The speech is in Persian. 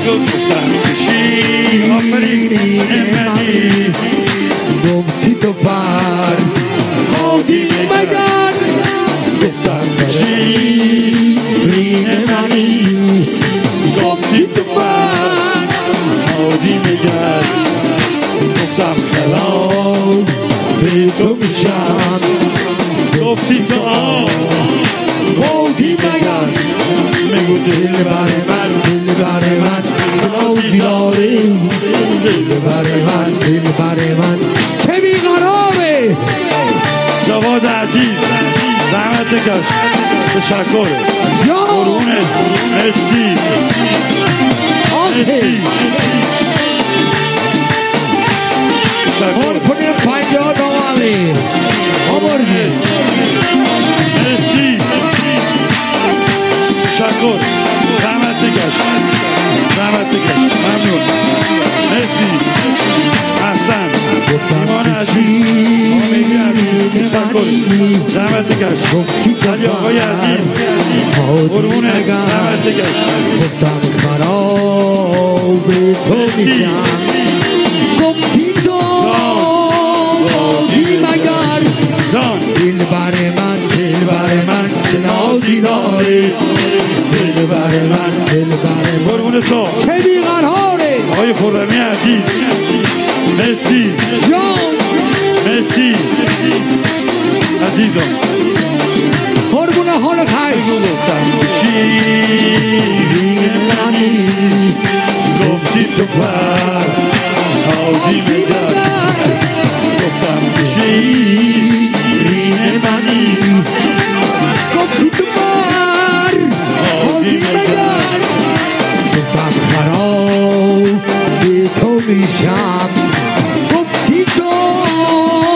شد گفتم شیرین منی گفتی تو فرهادی مگر گفتم شیرین منی گفتی تو فرهادی مگر گفتم فرهاد به تو میشم گفتی تو گفتی مگر بگو دل بر من چنازی داره دل بر من چه بیقراره جواد عزیز زحمت کش تشکر قربونت مرسی کار کنیم 50 دوامه آمردیم مرسی تشکر زحمت کش ممنون مرسی احسن ایمان عزیز آمیدی عزیز تشکر زحمت کش علی آقای عزیز قربونت زحمت کش گفتم خراب تو میشم گفتی تو بودی مگر دل بر من چنازی داره دل بر من قربون تو چه بیقراره آقای خرمی عزیز مرسی جان مرسی عزیزم قربون حال خیش گفتم شیرین منی گفتی تو فرهادی مگر گفتم شیرین منی گفتی تو فرهادی مگر گفتم خراب به تو میشم